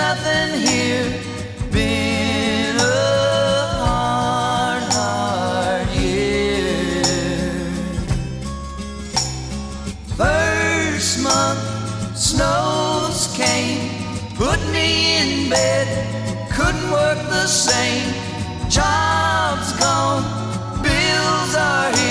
nothing here. Been a hard, hard year. First month, snows came, put me in bed, couldn't work the same. Job's gone, bills are here.